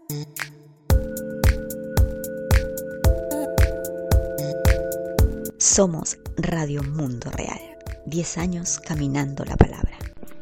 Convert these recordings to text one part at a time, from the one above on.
Somos Radio Mundo Real, 10 años caminando la palabra.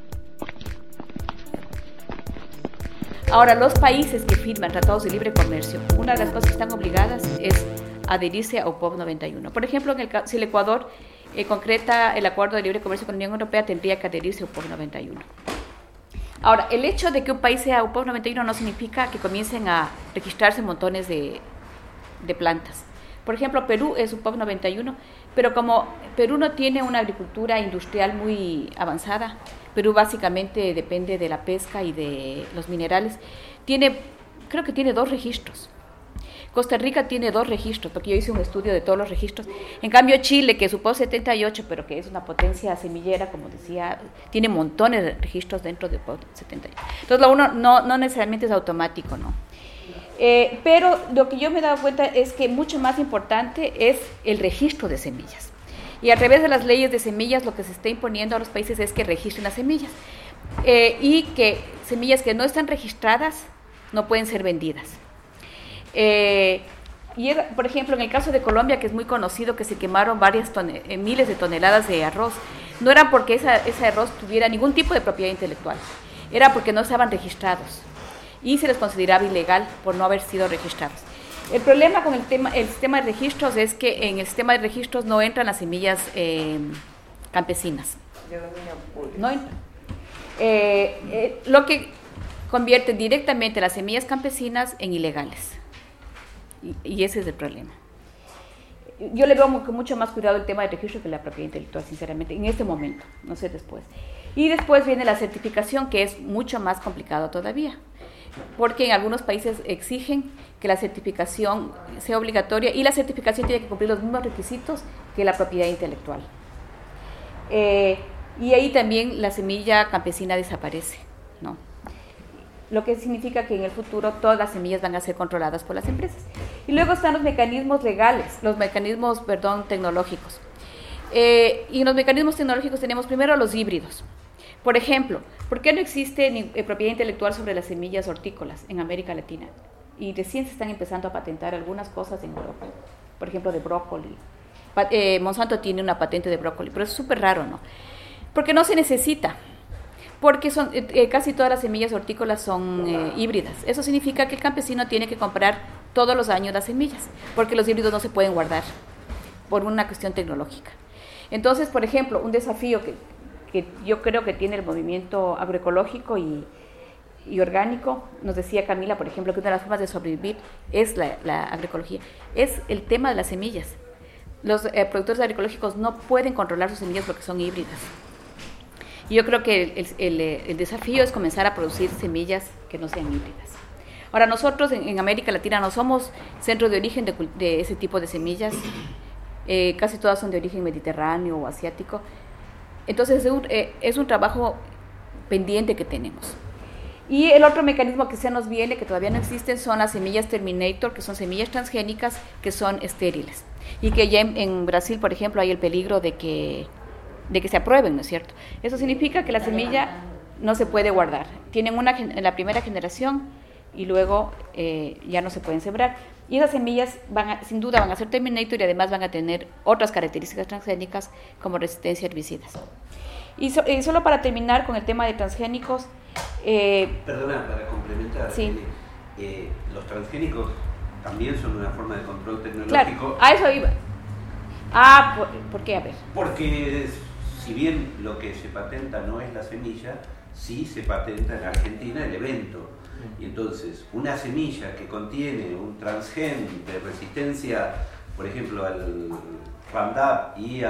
Ahora, los países que firman tratados de libre comercio, una de las cosas que están obligadas es adherirse a UPOV 91. Por ejemplo, si el Ecuador concreta el acuerdo de libre comercio con la Unión Europea, tendría que adherirse a UPOV 91. Ahora, el hecho de que un país sea UPOV 91 no significa que comiencen a registrarse montones de plantas. Por ejemplo, Perú es UPOV 91, pero como Perú no tiene una agricultura industrial muy avanzada, Perú básicamente depende de la pesca y de los minerales, creo que tiene 2 registros. Costa Rica tiene 2 registros, porque yo hice un estudio de todos los registros. En cambio, Chile, que es UPOV 78, pero que es una potencia semillera, como decía, tiene montones de registros dentro de UPOV 78. Entonces, lo uno no necesariamente es automático, ¿no? Pero lo que yo me he dado cuenta es que mucho más importante es el registro de semillas. Y a través de las leyes de semillas, lo que se está imponiendo a los países es que registren las semillas. Y que semillas que no están registradas no pueden ser vendidas. Por ejemplo, en el caso de Colombia, que es muy conocido, que se quemaron miles de toneladas de arroz, no era porque ese arroz tuviera ningún tipo de propiedad intelectual, era porque no estaban registrados y se les consideraba ilegal por no haber sido registrados. El problema con el sistema de registros es que en el sistema de registros no entran las semillas campesinas. No entran. Lo que convierte directamente las semillas campesinas en ilegales. Y ese es el problema. Yo le veo con mucho más cuidado el tema de registro que la propiedad intelectual, sinceramente, en este momento, no sé después. Y después viene la certificación, que es mucho más complicado todavía, porque en algunos países exigen que la certificación sea obligatoria y la certificación tiene que cumplir los mismos requisitos que la propiedad intelectual. Y ahí también la semilla campesina desaparece, ¿no? Lo que significa que en el futuro todas las semillas van a ser controladas por las empresas. Y luego están los mecanismos legales, tecnológicos. Y en los mecanismos tecnológicos tenemos primero los híbridos. Por ejemplo, ¿por qué no existe propiedad intelectual sobre las semillas hortícolas en América Latina? Y recién se están empezando a patentar algunas cosas en Europa, por ejemplo, de brócoli. Monsanto tiene una patente de brócoli, pero es súper raro, ¿no? Porque no se necesita, porque casi todas las semillas hortícolas son híbridas. Eso significa que el campesino tiene que comprar todos los años las semillas, porque los híbridos no se pueden guardar por una cuestión tecnológica. Entonces, por ejemplo, un desafío que yo creo que tiene el movimiento agroecológico y orgánico, nos decía Camila, por ejemplo, que una de las formas de sobrevivir es la agroecología, es el tema de las semillas. Los productores agroecológicos no pueden controlar sus semillas porque son híbridas. Y yo creo que el desafío es comenzar a producir semillas que no sean híbridas. Ahora, nosotros en América Latina no somos centro de origen de ese tipo de semillas, casi todas son de origen mediterráneo o asiático. Entonces es un trabajo pendiente que tenemos. Y el otro mecanismo que se nos viene, que todavía no existen, son las semillas Terminator, que son semillas transgénicas que son estériles. Y que ya en Brasil, por ejemplo, hay el peligro de que se aprueben, ¿no es cierto? Eso significa que la semilla no se puede guardar. Tienen la primera generación y luego ya no se pueden sembrar. Y esas semillas sin duda van a ser Terminator y además van a tener otras características transgénicas como resistencia a herbicidas. Y solo para terminar con el tema de transgénicos... Perdona, para complementar, sí. Los transgénicos también son una forma de control tecnológico. Claro, a eso iba. ¿Por qué? A ver. Porque si bien lo que se patenta no es la semilla, sí se patenta en Argentina el evento. Y entonces, una semilla que contiene un transgen de resistencia, por ejemplo, al Roundup y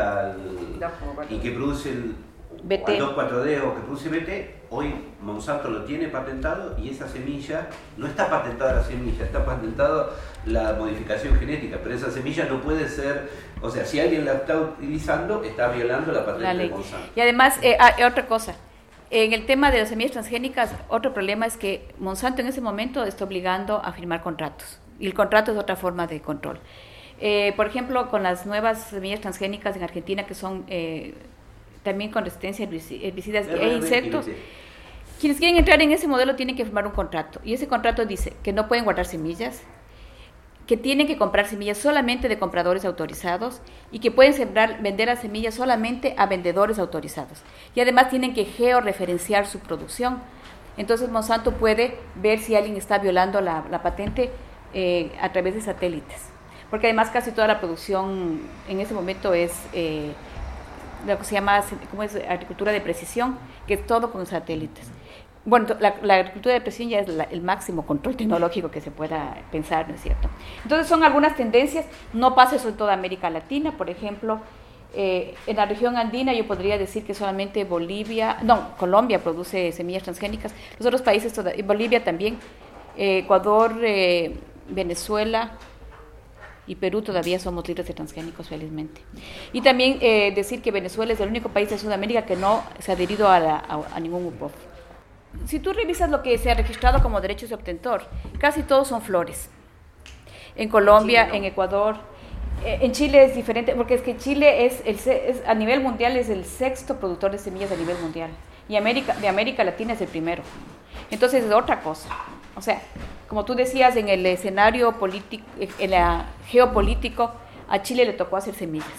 que produce el BT. Al 2,4-D o que produce BT, hoy Monsanto lo tiene patentado y esa semilla, no está patentada la semilla, está patentada la modificación genética, pero esa semilla no puede ser, o sea, si alguien la está utilizando, está violando la patente de Monsanto. Y además, otra cosa, en el tema de las semillas transgénicas, otro problema es que Monsanto en ese momento está obligando a firmar contratos, y el contrato es otra forma de control. Por ejemplo, con las nuevas semillas transgénicas en Argentina, que son también con resistencia a herbicidas e insectos, Quienes quieren entrar en ese modelo tienen que firmar un contrato, y ese contrato dice que no pueden guardar semillas, que tienen que comprar semillas solamente de compradores autorizados y que pueden vender las semillas solamente a vendedores autorizados. Y además tienen que georreferenciar su producción. Entonces Monsanto puede ver si alguien está violando la patente a través de satélites. Porque además casi toda la producción en ese momento es lo que se llama agricultura de precisión, que es todo con satélites. Bueno, la agricultura de precisión ya es el máximo control tecnológico que se pueda pensar, ¿no es cierto? Entonces son algunas tendencias, no pasa eso en toda América Latina, por ejemplo, en la región andina yo podría decir que solamente Colombia produce semillas transgénicas, los otros países, Bolivia también, Ecuador, Venezuela y Perú todavía somos libres de transgénicos, felizmente. Y también decir que Venezuela es el único país de Sudamérica que no se ha adherido a ningún UPOF. Si tú revisas lo que se ha registrado como derechos de obtentor, casi todos son flores. En Colombia, Chile, ¿no? En Ecuador, en Chile es diferente, porque es que Chile a nivel mundial es el sexto productor de semillas a nivel mundial, y de América Latina es el primero. Entonces es otra cosa. O sea, como tú decías, en el escenario político, geopolítico, a Chile le tocó hacer semillas.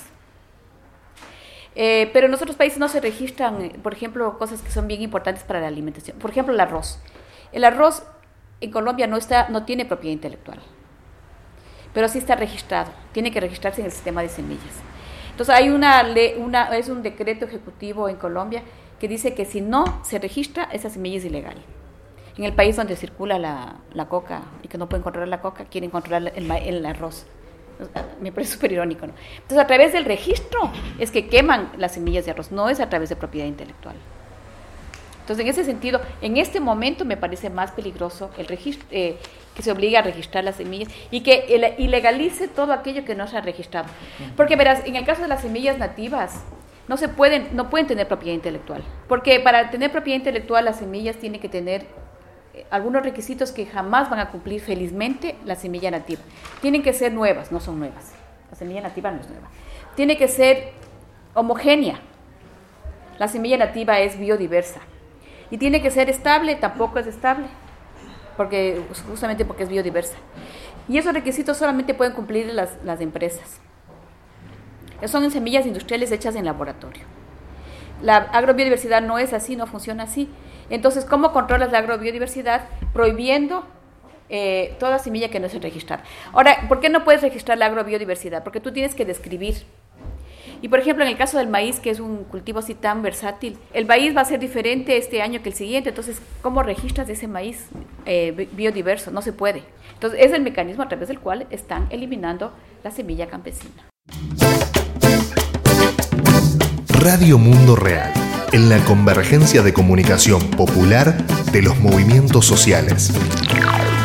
Pero en otros países no se registran, por ejemplo, cosas que son bien importantes para la alimentación. Por ejemplo, el arroz. El arroz en Colombia no tiene propiedad intelectual, pero sí está registrado. Tiene que registrarse en el sistema de semillas. Entonces hay es un decreto ejecutivo en Colombia que dice que si no se registra, esa semilla es ilegal. En el país donde circula la coca y que no pueden controlar la coca, quieren controlar el arroz. Me parece súper irónico, ¿no? Entonces, a través del registro es que queman las semillas de arroz, no es a través de propiedad intelectual. Entonces, en ese sentido, en este momento me parece más peligroso el registro, que se obligue a registrar las semillas y que ilegalice todo aquello que no se ha registrado. Porque, verás, en el caso de las semillas nativas, no pueden tener propiedad intelectual. Porque para tener propiedad intelectual, las semillas tienen que tener algunos requisitos que jamás van a cumplir, felizmente, la semilla nativa. Tienen que ser nuevas, no son nuevas. La semilla nativa no es nueva. Tiene que ser homogénea. La semilla nativa es biodiversa. Y tiene que ser estable, tampoco es estable, justamente porque es biodiversa. Y esos requisitos solamente pueden cumplir las empresas. Son semillas industriales hechas en laboratorio. La agrobiodiversidad no es así, no funciona así. Entonces, ¿cómo controlas la agrobiodiversidad? Prohibiendo toda semilla que no es registrada. Ahora, ¿por qué no puedes registrar la agrobiodiversidad? Porque tú tienes que describir. Y, por ejemplo, en el caso del maíz, que es un cultivo así tan versátil, el maíz va a ser diferente este año que el siguiente. Entonces, ¿cómo registras ese maíz biodiverso? No se puede. Entonces, es el mecanismo a través del cual están eliminando la semilla campesina. Radio Mundo Real, en la convergencia de comunicación popular de los movimientos sociales.